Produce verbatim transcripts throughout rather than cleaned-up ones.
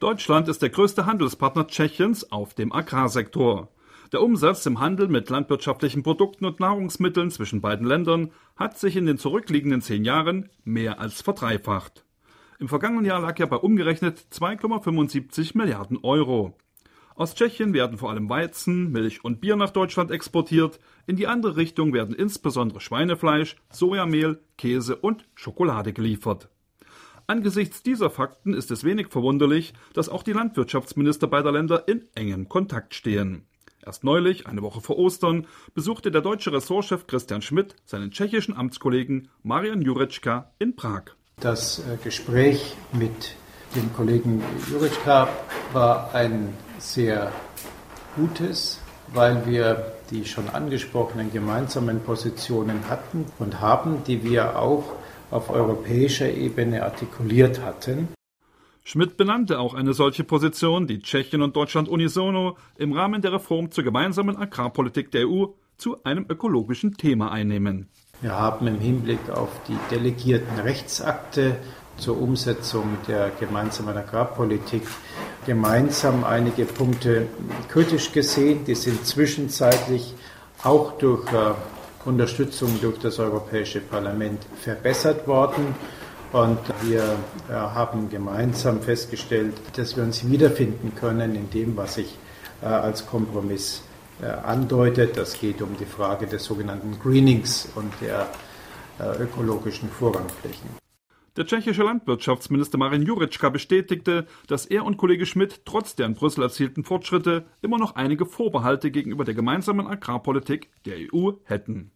Deutschland ist der größte Handelspartner Tschechiens auf dem Agrarsektor. Der Umsatz im Handel mit landwirtschaftlichen Produkten und Nahrungsmitteln zwischen beiden Ländern hat sich in den zurückliegenden zehn Jahren mehr als verdreifacht. Im vergangenen Jahr lag er bei umgerechnet zwei Komma fünfundsiebzig Milliarden Euro. Aus Tschechien werden vor allem Weizen, Milch und Bier nach Deutschland exportiert. In die andere Richtung werden insbesondere Schweinefleisch, Sojamehl, Käse und Schokolade geliefert. Angesichts dieser Fakten ist es wenig verwunderlich, dass auch die Landwirtschaftsminister beider Länder in engem Kontakt stehen. Erst neulich, eine Woche vor Ostern, besuchte der deutsche Ressortchef Christian Schmidt seinen tschechischen Amtskollegen Marian Jurečka in Prag. Das Gespräch mit dem Kollegen Jurečka war ein sehr gutes, weil wir die schon angesprochenen gemeinsamen Positionen hatten und haben, die wir auch auf europäischer Ebene artikuliert hatten. Schmidt benannte auch eine solche Position, die Tschechien und Deutschland unisono im Rahmen der Reform zur gemeinsamen Agrarpolitik der E U zu einem ökologischen Thema einnehmen. Wir haben im Hinblick auf die delegierten Rechtsakte zur Umsetzung der gemeinsamen Agrarpolitik gemeinsam einige Punkte kritisch gesehen. Die sind zwischenzeitlich auch durch äh, Unterstützung durch das Europäische Parlament verbessert worden. Und wir äh, haben gemeinsam festgestellt, dass wir uns wiederfinden können in dem, was sich äh, als Kompromiss äh, andeutet. Das geht um die Frage des sogenannten Greenings und der äh, ökologischen Vorrangflächen. Der tschechische Landwirtschaftsminister Marian Jurečka bestätigte, dass er und Kollege Schmidt trotz der in Brüssel erzielten Fortschritte immer noch einige Vorbehalte gegenüber der gemeinsamen Agrarpolitik der E U hätten.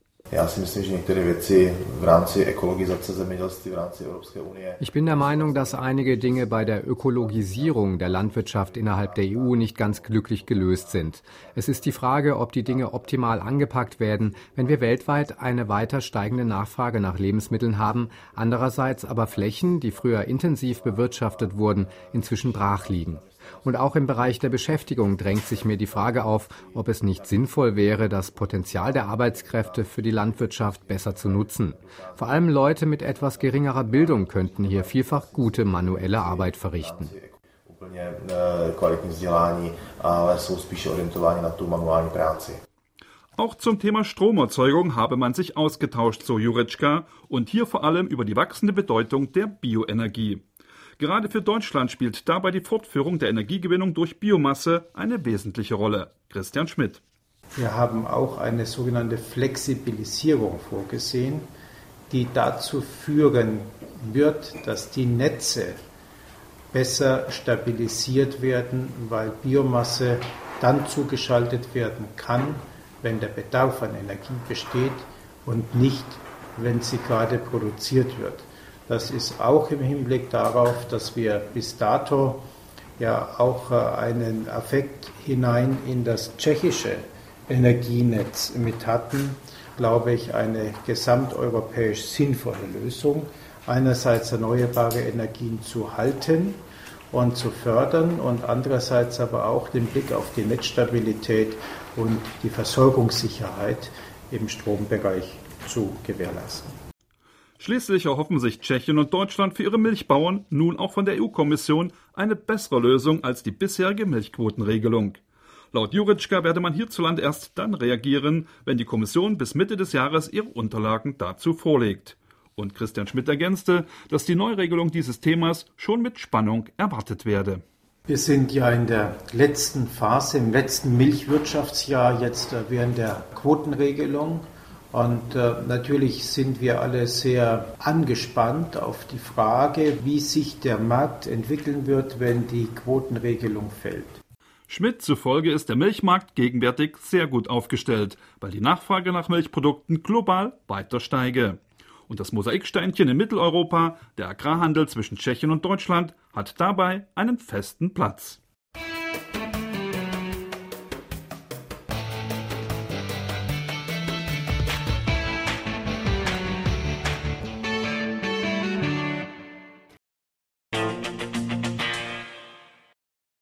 Ich bin der Meinung, dass einige Dinge bei der Ökologisierung der Landwirtschaft innerhalb der E U nicht ganz glücklich gelöst sind. Es ist die Frage, ob die Dinge optimal angepackt werden, wenn wir weltweit eine weiter steigende Nachfrage nach Lebensmitteln haben, andererseits aber Flächen, die früher intensiv bewirtschaftet wurden, inzwischen brach liegen. Und auch im Bereich der Beschäftigung drängt sich mir die Frage auf, ob es nicht sinnvoll wäre, das Potenzial der Arbeitskräfte für die Landwirtschaft besser zu nutzen. Vor allem Leute mit etwas geringerer Bildung könnten hier vielfach gute manuelle Arbeit verrichten. Auch zum Thema Stromerzeugung habe man sich ausgetauscht, so Jurečka, und hier vor allem über die wachsende Bedeutung der Bioenergie. Gerade für Deutschland spielt dabei die Fortführung der Energiegewinnung durch Biomasse eine wesentliche Rolle. Christian Schmidt. Wir haben auch eine sogenannte Flexibilisierung vorgesehen, die dazu führen wird, dass die Netze besser stabilisiert werden, weil Biomasse dann zugeschaltet werden kann, wenn der Bedarf an Energie besteht und nicht, wenn sie gerade produziert wird. Das ist auch im Hinblick darauf, dass wir bis dato ja auch einen Effekt hinein in das tschechische Energienetz mit hatten, glaube ich, eine gesamteuropäisch sinnvolle Lösung, einerseits erneuerbare Energien zu halten und zu fördern und andererseits aber auch den Blick auf die Netzstabilität und die Versorgungssicherheit im Strombereich zu gewährleisten. Schließlich erhoffen sich Tschechien und Deutschland für ihre Milchbauern nun auch von der E U-Kommission eine bessere Lösung als die bisherige Milchquotenregelung. Laut Jurečka werde man hierzulande erst dann reagieren, wenn die Kommission bis Mitte des Jahres ihre Unterlagen dazu vorlegt. Und Christian Schmidt ergänzte, dass die Neuregelung dieses Themas schon mit Spannung erwartet werde. Wir sind ja in der letzten Phase, im letzten Milchwirtschaftsjahr jetzt während der Quotenregelung. Und äh, natürlich sind wir alle sehr angespannt auf die Frage, wie sich der Markt entwickeln wird, wenn die Quotenregelung fällt. Schmidt zufolge ist der Milchmarkt gegenwärtig sehr gut aufgestellt, weil die Nachfrage nach Milchprodukten global weiter steige. Und das Mosaiksteinchen in Mitteleuropa, der Agrarhandel zwischen Tschechien und Deutschland, hat dabei einen festen Platz.